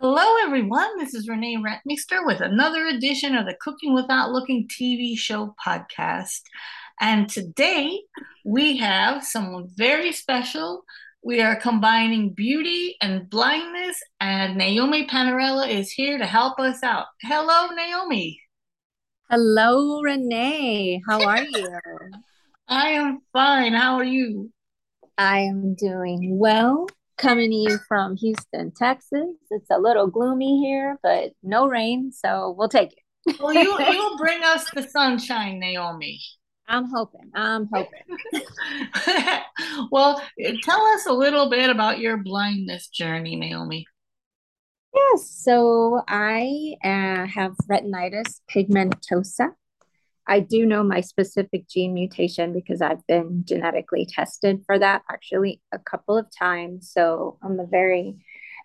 Hello, everyone. This is Renee Rentmeester with another edition of the Cooking Without Looking TV show podcast. And today we have someone very special. We are combining beauty and blindness, and Naomi Panarella is here to help us out. Hello, Naomi. Hello, Renee. How are you? I am fine. How are you? I am doing well. Coming to you from Houston, Texas. It's a little gloomy here, but no rain, so we'll take Well, it. you'll bring us the sunshine, Naomi. I'm hoping. I'm hoping. Well, tell us a little bit about your blindness journey, Naomi. Yes, so I have retinitis pigmentosa. I do know my specific gene mutation because I've been genetically tested for that actually a couple of times. So I'm a very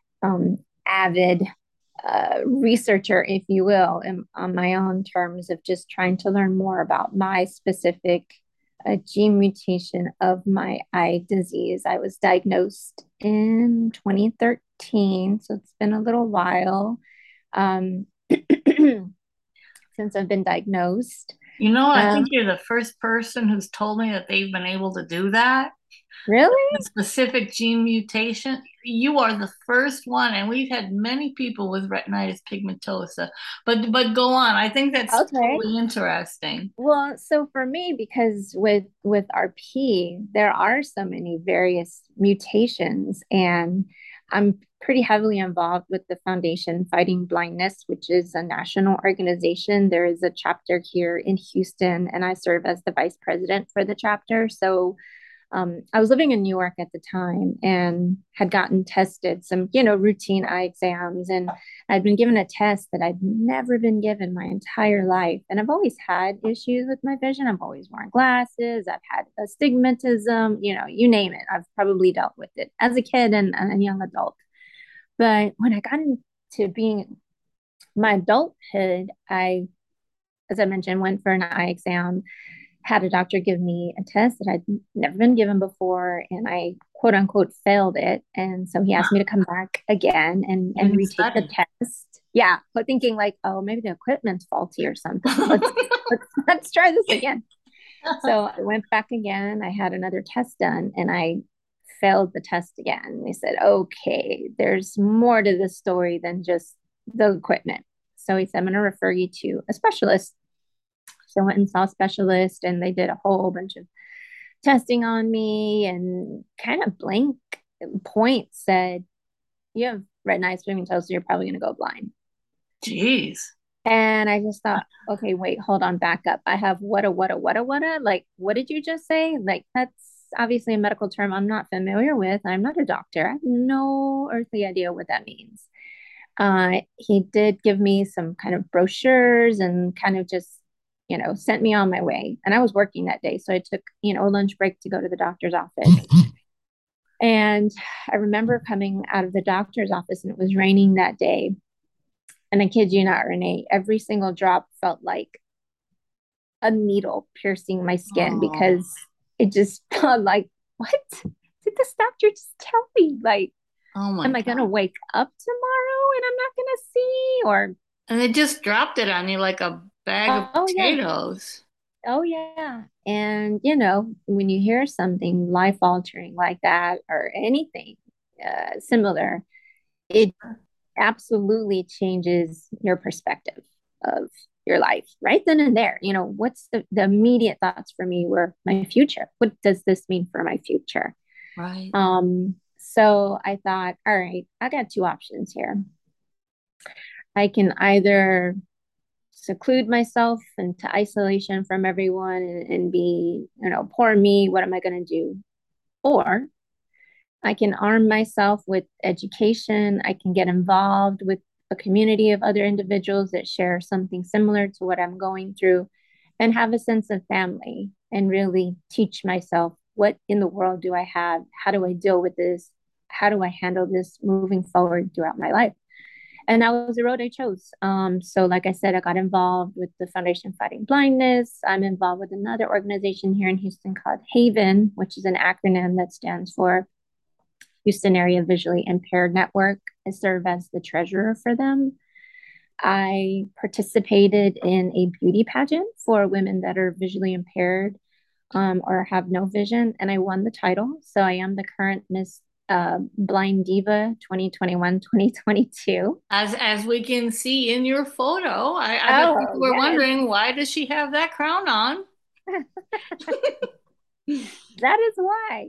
avid researcher, if you will, on my own terms of just trying to learn more about my specific gene mutation of my eye disease. I was diagnosed in 2013, so it's been a little while um, since I've been diagnosed. You know, I Um, think you're the first person who's told me that they've been able to do that. really? The specific gene mutation. You are the first one, and we've had many people with retinitis pigmentosa. But go on. I think that's Okay. totally interesting. Well, so for me, because with RP, there are so many various mutations, and I'm pretty heavily involved with the Foundation Fighting Blindness, which is a national organization. There is a chapter here in Houston, and I serve as the vice president for the chapter. So I was living in New York at the time and had gotten tested some, routine eye exams. And I'd been given a test that I'd never been given my entire life. And I've always had issues with my vision. I've always worn glasses. I've had astigmatism, you name it. I've probably dealt with it as a kid and a young adult. But when I got into being my adulthood, as I mentioned, went for an eye exam, had a doctor give me a test that I'd never been given before, and I quote unquote failed it. And so he asked me to come back again and retake the Study. test. Yeah, but thinking like, oh, maybe the equipment's faulty or something. Let's try this again. So I went back again. I had another test done, and I failed the test again. They said, okay, there's more to this story than just the equipment. So he said, I'm going to refer you to a specialist. So I went and saw a specialist, and they did a whole bunch of testing on me and kind of blank point said, you have retinitis pigmentosa, you're probably going to go blind. Jeez. And I just thought, okay, wait, hold on, back up. I have what a. Like, what did you just say? Like, that's obviously a medical term I'm not familiar with. I'm not a doctor. I have no earthly idea what that means. He did give me some kind of brochures and kind of just, sent me on my way. And I was working that day. So I took, a lunch break to go to the doctor's office. And I remember coming out of the doctor's office and it was raining that day. And I kid you not, Renee, every single drop felt like a needle piercing my skin Oh, because it just felt like, what did this doctor just tell me? Like, oh my am I going to God. wake up tomorrow and I'm not going to see? Or, And they just dropped it on you like a bag of oh, yeah, potatoes. oh, yeah. And, when you hear something life altering like that or anything similar, it absolutely changes your perspective of your life right then and there. What's the immediate thoughts for me were my future. What does this mean for my future? Right. So I thought, all right, I got two options here. I can either seclude myself into isolation from everyone and be, poor me, what am I going to do? Or I can arm myself with education. I can get involved with a community of other individuals that share something similar to what I'm going through and have a sense of family and really teach myself what in the world do I have? How do I deal with this? How do I handle this moving forward throughout my life? And that was the road I chose. So, like I said, I got involved with the Foundation Fighting Blindness. I'm involved with another organization here in Houston called Haven, which is an acronym that stands for Houston Area Visually Impaired Network. I serve as the treasurer for them. I participated in a beauty pageant for women that are visually impaired or have no vision, and I won the title. So I am the current Miss Blind Diva 2021-2022. As we can see in your photo, I bet people Oh, were yes. wondering, why does she have that crown on? That is why.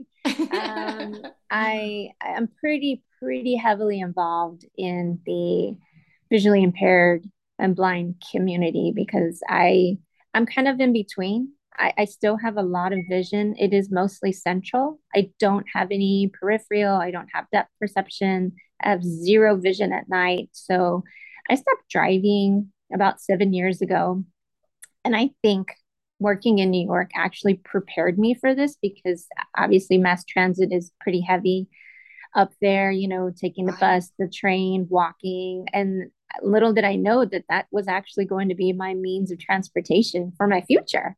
I am pretty heavily involved in the visually impaired and blind community because I'm kind of in between. I still have a lot of vision. It is mostly central. I don't have any peripheral. I don't have depth perception. I have zero vision at night. So I stopped driving about 7 years ago. And I think working in New York actually prepared me for this because obviously mass transit is pretty heavy up there, taking the Right. bus, the train, walking. And little did I know that that was actually going to be my means of transportation for my future.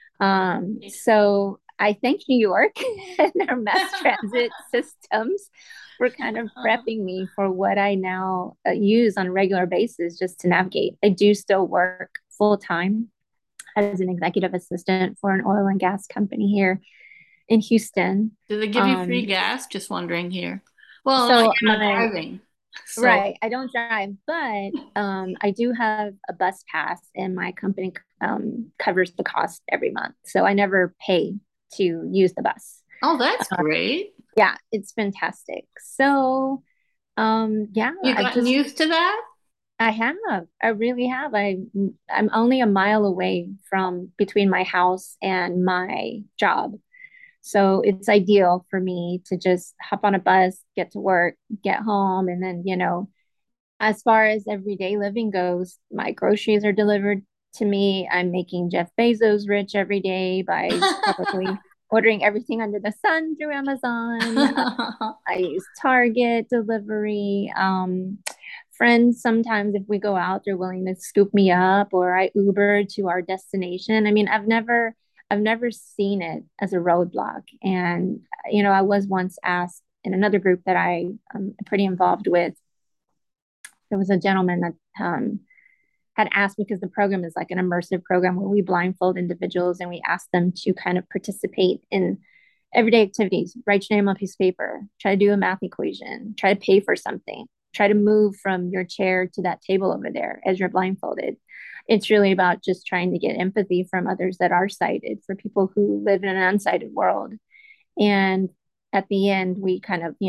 So I thank New York and their mass transit systems for kind of prepping me for what I now use on a regular basis just to navigate. I do still work full time as an executive assistant for an oil and gas company here in Houston. Do they give you free Um, gas? Just wondering here. Well, so you're not my driving, so right, I don't drive, but I do have a bus pass, and my company covers the cost every month, so I never pay to use the bus. oh, that's Uh, great. yeah, it's fantastic. So yeah, You gotten used to that? I have. I really have. I'm only a mile away from between my house and my job. So it's ideal for me to just hop on a bus, get to work, get home, and then, as far as everyday living goes, my groceries are delivered to me. I'm making Jeff Bezos rich every day by probably ordering everything under the sun through Amazon. I use Target delivery. Friends, sometimes if we go out, they're willing to scoop me up, or I Uber to our destination. I mean, I've never seen it as a roadblock. And I was once asked in another group that I am pretty involved with. There was a gentleman that had asked, because the program is like an immersive program where we blindfold individuals and we ask them to kind of participate in everyday activities, write your name on a piece of paper, try to do a math equation, try to pay for something, try to move from your chair to that table over there as you're blindfolded. It's really about just trying to get empathy from others that are sighted, for people who live in an unsighted world. And at the end, we kind of,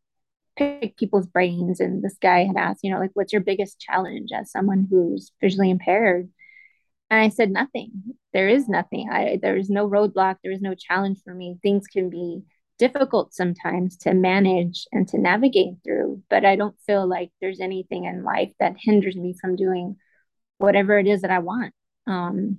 pick people's brains. And this guy had asked, like, what's your biggest challenge as someone who's visually impaired? And I said, nothing. There is nothing. There is no roadblock. There is no challenge for me. Things can be difficult sometimes to manage and to navigate through, but I don't feel like there's anything in life that hinders me from doing whatever it is that I want. Um,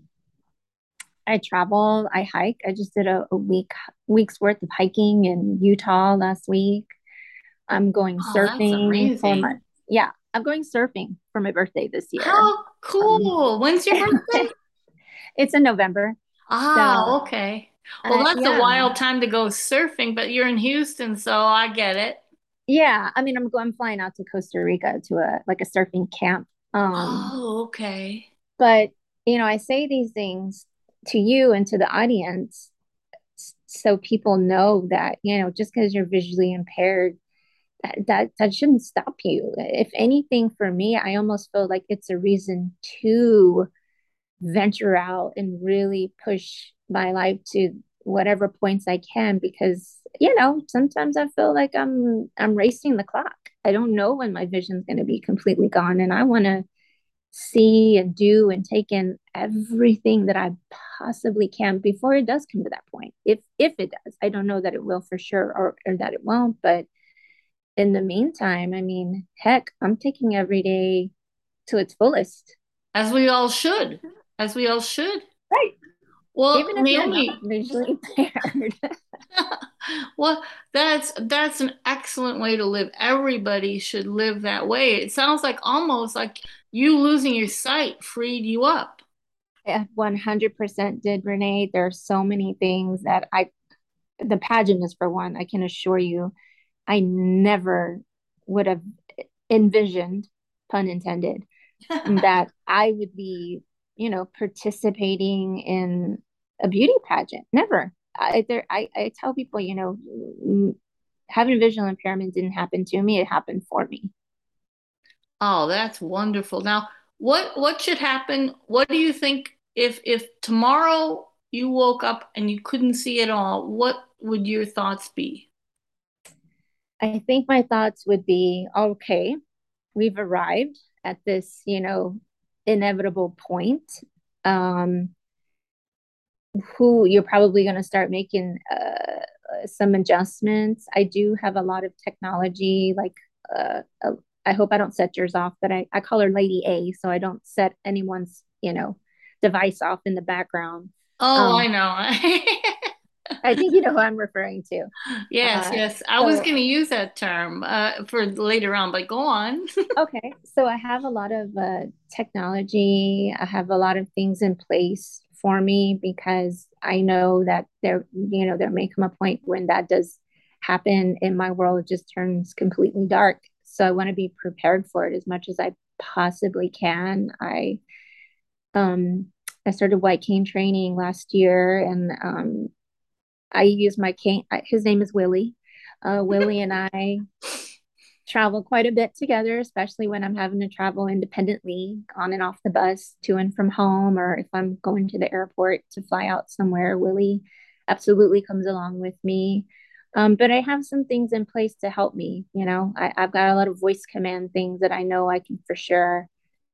I travel, I hike. I just did a week's worth of hiking in Utah last week. I'm going Oh, that's surfing for my amazing. yeah, I'm going surfing for my birthday this year. How Um, cool. When's your birthday? it's in November. Ah, So, okay. Well, that's a yeah. wild time to go surfing, but you're in Houston, so I get it. Yeah, I mean, I'm flying out to Costa Rica to a surfing camp. Oh, okay. But I say these things to you and to the audience so people know that, just because you're visually impaired, that shouldn't stop you. If anything, for me, I almost feel like it's a reason to venture out and really push my life to whatever points I can, because sometimes I feel like I'm racing the clock. I don't know when my vision's going to be completely gone, and I want to see and do and take in everything that I possibly can before it does come to that point. If it does, I don't know that it will for sure, or that it won't, but in the meantime, I mean, heck, I'm taking every day to its fullest. As we all should. As we all should. Right. Well, Even if you're not Naomi, visually impaired. well, that's an excellent way to live. Everybody should live that way. It sounds like almost like you losing your sight freed you up. It 100% did, Renee. There are so many things that the pageant is for one. I can assure you, I never would have envisioned, pun intended, that I would be, participating in a beauty pageant. Never. I tell people, having visual impairment didn't happen to me, it happened for me. Oh, that's wonderful. Now, what should happen? What do you think if tomorrow you woke up and you couldn't see at all, what would your thoughts be? I think my thoughts would be okay, we've arrived at this, inevitable point. Um, who you're probably going to start making some adjustments. I do have a lot of technology, like I hope I don't set yours off, but I call her Lady A, so I don't set anyone's, device off in the background. Oh, I Um, know. I think you know who I'm referring to. Yes, Uh, yes. I was so going to use that term for later on, but go on. Okay, so I have a lot of technology. I have a lot of things in place for me because I know that there may come a point when that does happen and my world just turns completely dark. So I want to be prepared for it as much as I possibly can. Um I started white cane training last year, and I use my cane. His name is Willie. Willie and I travel quite a bit together, especially when I'm having to travel independently on and off the bus to and from home, or if I'm going to the airport to fly out somewhere. Willie absolutely comes along with me. But I have some things in place to help me. I've got a lot of voice command things that I know I can for sure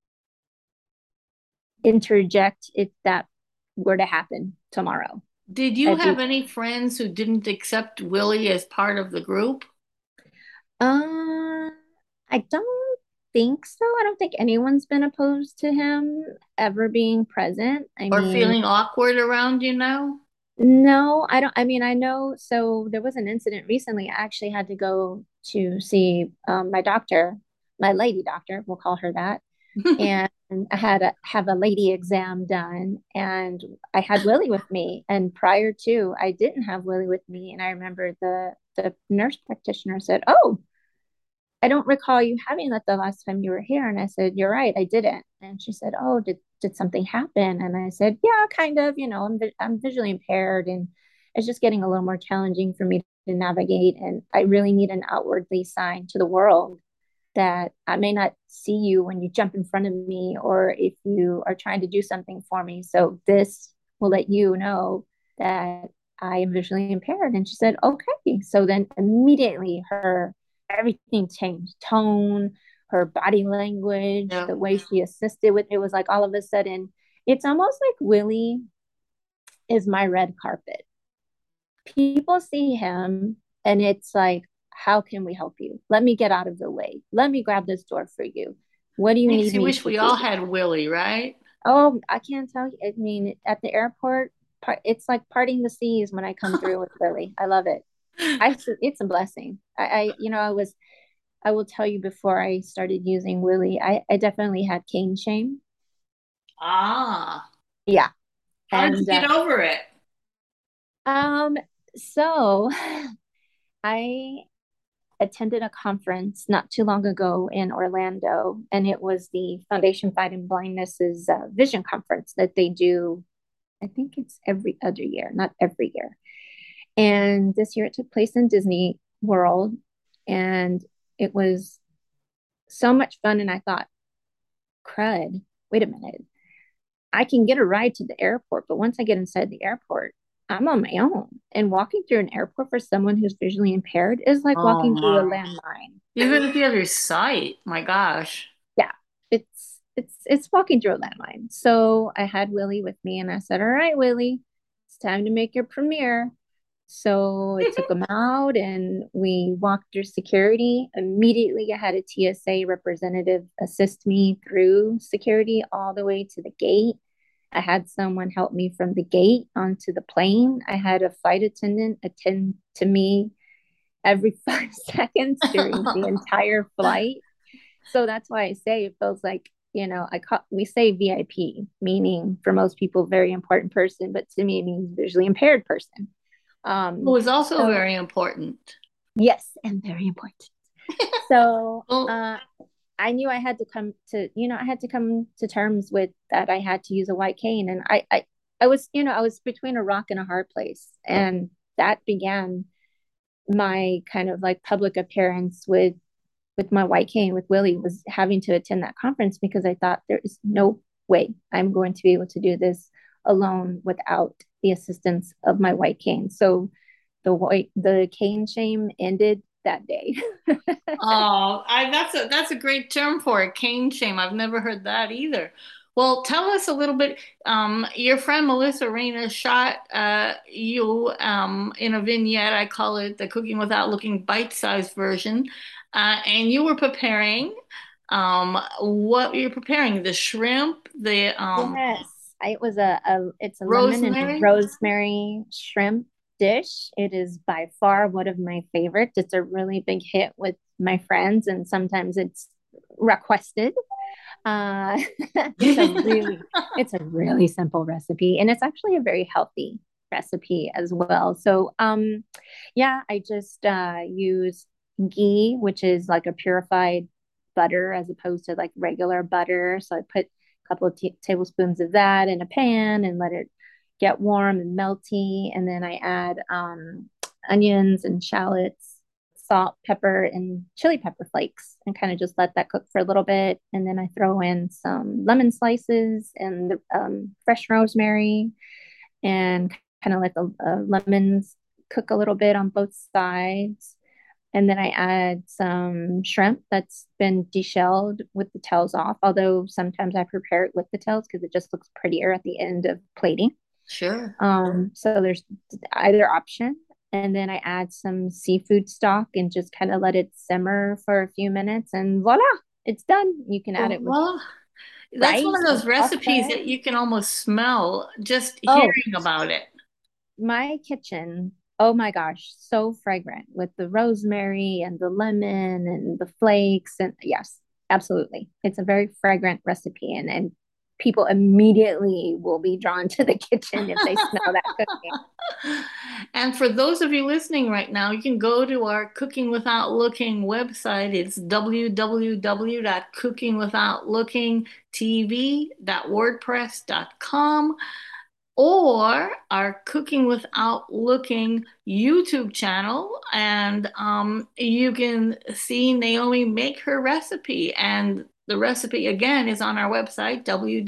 interject if that were to happen tomorrow. Did you I do. have any friends who didn't accept Willie as part of the group Uh, I don't think so. I don't think anyone's been opposed to him ever being present. I or mean, feeling awkward around you now? no, I don't. I mean, I know. So there was an incident recently. I actually had to go to see my doctor, my lady doctor, we'll call her that. And I had to have a lady exam done, and I had Willie with me. And prior to, I didn't have Willie with me. And I remember the nurse practitioner said, "Oh, I don't recall you having that the last time you were here." And I said, "You're right, I didn't." And she said, "Oh, did something happen?" And I said, "Yeah, kind of. I'm visually impaired, and it's just getting a little more challenging for me to navigate. And I really need an outwardly sign to the world that I may not see you when you jump in front of me, or if you are trying to do something for me. So this will let you know that I am visually impaired." And she said, "Okay." So then immediately her everything changed, tone, her body language, Yeah. the way she assisted with it was like all of a sudden, it's almost like Willie is my red carpet. People see him and it's like, how can we help you? Let me get out of the way. Let me grab this door for you. What do you Makes need you me wish to we do? all had Willie, right? Oh, I can't tell you. I mean, at the airport, it's like parting the seas when I come through with Willie. I love it. It's a blessing. I will tell you, before I started using Willie, I definitely had cane shame. Ah, Yeah. how did you And get over it? um, so I attended a conference not too long ago in Orlando, and it was the Foundation Fighting Blindness's vision conference that they do. I think it's every other year, not every year. And this year it took place in Disney World, and it was so much fun. And I thought, crud, wait a minute. I can get a ride to the airport, but once I get inside the airport, I'm on my own. And walking through an airport for someone who's visually impaired is like Oh walking through a my. landmine. Even if you have your sight, my gosh. Yeah, it's walking through a landmine. So I had Willie with me, and I said, "All right, Willie, it's time to make your premiere." So I took him out, and we walked through security. Immediately, I had a TSA representative assist me through security all the way to the gate. I had someone help me from the gate onto the plane. I had a flight attendant attend to me every 5 seconds during the entire flight. So that's why I say it feels like, we say VIP, meaning for most people, very important person, but to me, it means visually impaired person. It was also So very important. yes, and very important. So Well, I knew I had to come to terms with that. I had to use a white cane, and I was, I was between a rock and a hard place, and that began my kind of like public appearance with my white cane with Willie, was having to attend that conference because I thought there is no way I'm going to be able to do this alone without the assistance of my white cane. So the cane shame ended that day. oh, that's a great term for it, cane shame. I've never heard that either. Well, tell us a little bit. Your friend Melissa Reyna shot you in a vignette. I call it the Cooking Without Looking bite-sized version, and you were preparing. What you're preparing? The shrimp, the Yes, it was it's a lemon and rosemary. rosemary shrimp dish. It is by far one of my favorites. It's a really big hit with my friends, and sometimes it's requested. Uh, it's a really it's a really simple recipe, and it's actually a very healthy recipe as well. So, yeah, I just use ghee, which is like a purified butter as opposed to like regular butter. So I put a couple of tablespoons of that in a pan and let it get warm and melty, and then I add onions and shallots, salt, pepper, and chili pepper flakes, and kind of just let that cook for a little bit. And then I throw in some lemon slices and the fresh rosemary, and kind of let the lemons cook a little bit on both sides. And then I add some shrimp that's been deshelled with the tails off, although sometimes I prepare it with the tails because it just looks prettier at the end of plating. Sure. So there's either option. And then I add some seafood stock and just kind of let it simmer for a few minutes, and voila, it's done. You can add it with Well, that's one rice of or those recipes pasta. that you can almost smell just Oh, hearing about it. my kitchen. Oh my gosh, so fragrant with the rosemary and the lemon and the flakes. And yes, absolutely. It's a very fragrant recipe, and people immediately will be drawn to the kitchen if they smell that cooking. And for those of you listening right now, you can go to our Cooking Without Looking website. It's www.cookingwithoutlooking.tv.wordpress.com, or our Cooking Without Looking YouTube channel. And you can see Naomi make her recipe. And the recipe, again, is on our website,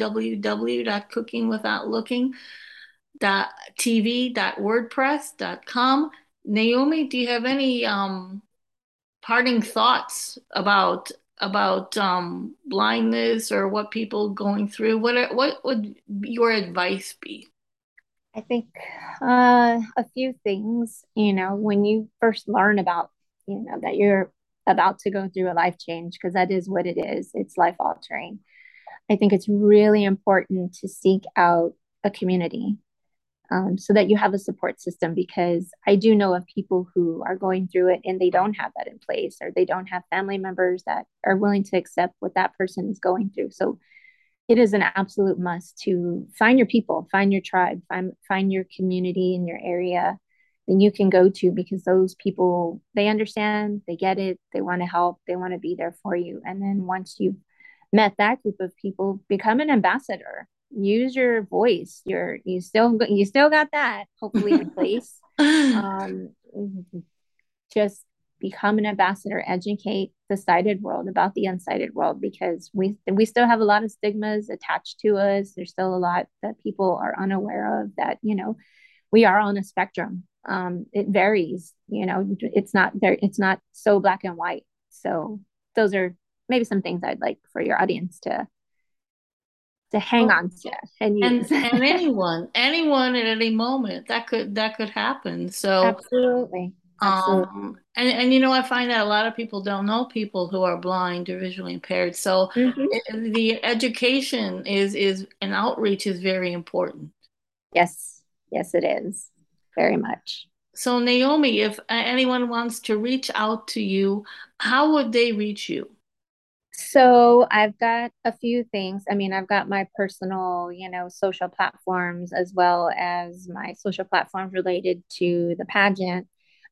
www.cookingwithoutlooking.tv.wordpress.com. Naomi, do you have any parting thoughts about blindness or what people going through? What would your advice be? I think a few things, when you first learn about, that you're about to go through a life change, because that is what it is, it's life altering. I think it's really important to seek out a community, so that you have a support system, because I do know of people who are going through it and they don't have that in place, or they don't have family members that are willing to accept what that person is going through. So it is an absolute must to find your people, find your tribe, find your community in your area that you can go to, because those people, they understand, they get it, they want to help, they want to be there for you. And then once you've met that group of people, become an ambassador. Use your voice. You still got that hopefully in place. Um, just become an ambassador, educate the sighted world about the unsighted world, because we still have a lot of stigmas attached to us. There's still a lot that people are unaware of, that we are on a spectrum. It varies. It's not there. It's not so black and white. So those are maybe some things I'd like for your audience to hang Well, on to and and use. and anyone at any moment that could happen. So Absolutely, absolutely. and I find that a lot of people don't know people who are blind or visually impaired. So Mm-hmm. the education is and outreach is very important. Yes, yes, it is very much. So Naomi, if anyone wants to reach out to you, how would they reach you? So I've got a few things. I mean, I've got my personal, social platforms, as well as my social platforms related to the pageant.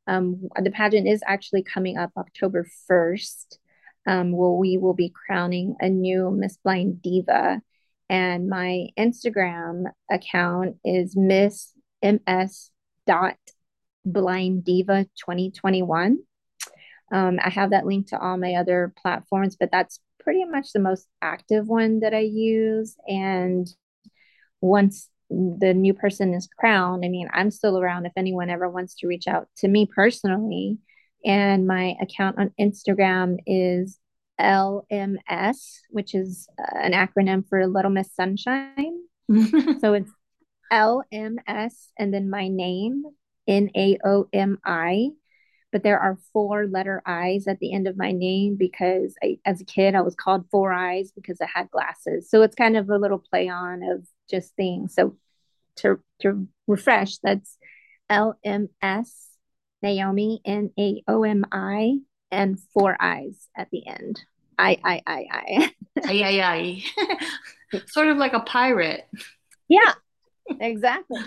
The pageant is actually coming up October 1st. Well, we will be crowning a new Miss Blind Diva. And my Instagram account is Miss MS dot Blind Diva 2021. I have that linked to all my other platforms, but that's pretty much the most active one that I use. And once the new person is crowned, I mean, I'm still around if anyone ever wants to reach out to me personally. And my account on Instagram is LMS, which is an acronym for Little Miss Sunshine. So it's LMS and then my name, NAOMI. But there are four letter I's at the end of my name because as a kid, I was called Four Eyes because I had glasses. So it's kind of a little play on of just things. So to refresh, that's LMS Naomi, NAOMI, and four eyes at the end. I. Ay, ay, ay. Sort of like a pirate. Yeah, exactly.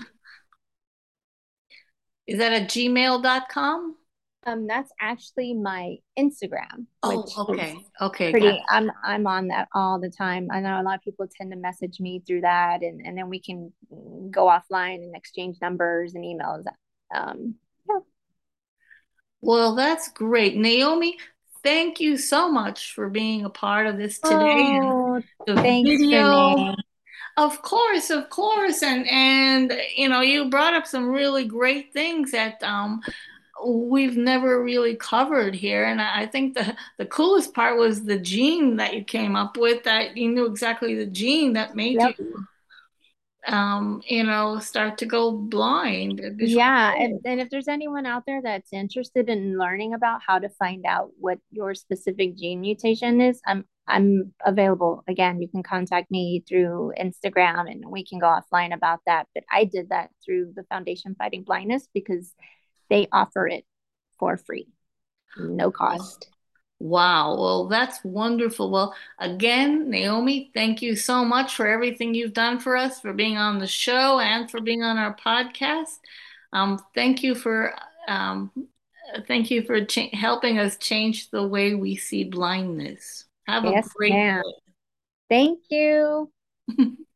Is that a gmail.com? That's actually my Instagram, Oh, which is okay. Okay, got pretty. I'm on that all the time. I know a lot of people tend to message me through that, and then we can go offline and exchange numbers and emails. Yeah. Well, that's great. Naomi, thank you so much for being a part of this today. And Oh, the thanks, video, Renee. of course, of course. And you know, you brought up some really great things that we've never really covered here. And I think the coolest part was the gene that you came up with, that you knew exactly the gene that made you Yep. you know, start to go blind, visually Yeah, impaired. and if there's anyone out there that's interested in learning about how to find out what your specific gene mutation is, I'm available. Again, you can contact me through Instagram and we can go offline about that. But I did that through the Foundation Fighting Blindness because they offer it for free, no cost. Wow. Well, that's wonderful. Well, again, Naomi, thank you so much for everything you've done for us, for being on the show and for being on our podcast. Thank you for helping us change the way we see blindness. Have a Yes, great ma'am. Thank you. day.